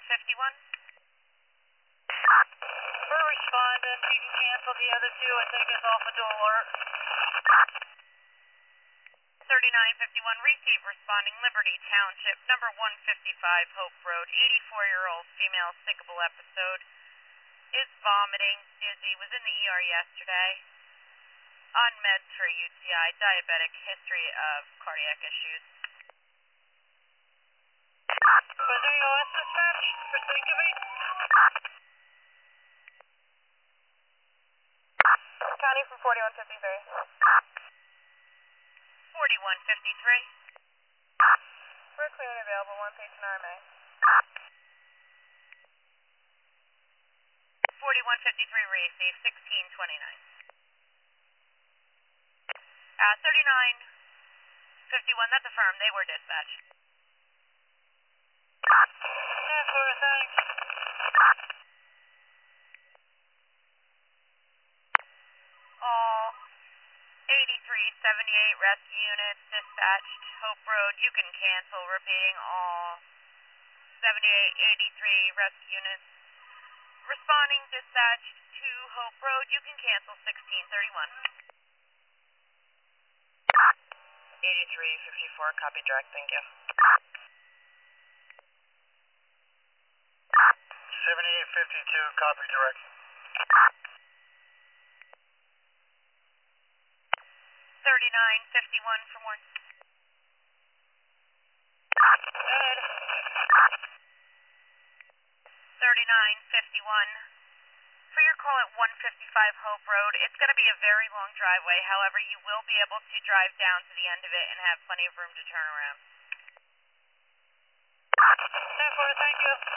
3951. We're responding. You can cancel the other two and take us off a dual alert. 3951, receive responding Liberty Township, number 155 Hope Road, 84-year-old female sinkable episode, is vomiting, dizzy, was in the ER yesterday, on meds for UTI, diabetic, history of cardiac issues. Was AOS dispatch for syncopate? County from 4153. 4153. We're clear and available, one patient RMA. 4153, receive 1629. 3951, that's affirmed, they were dispatched. Yeah, Florida, thanks. All 8378 rescue units dispatched, Hope Road, you can cancel, repeating all 7883 rescue units. Responding dispatched to Hope Road, you can cancel 1631. 8354, copy direct, thank you. 7852, copy direct. 3951 for more. Ed. 3951. For your call at 155 Hope Road, it's going to be a very long driveway. However, you will be able to drive down to the end of it and have plenty of room to turn around. Yeah, Florida, thank you.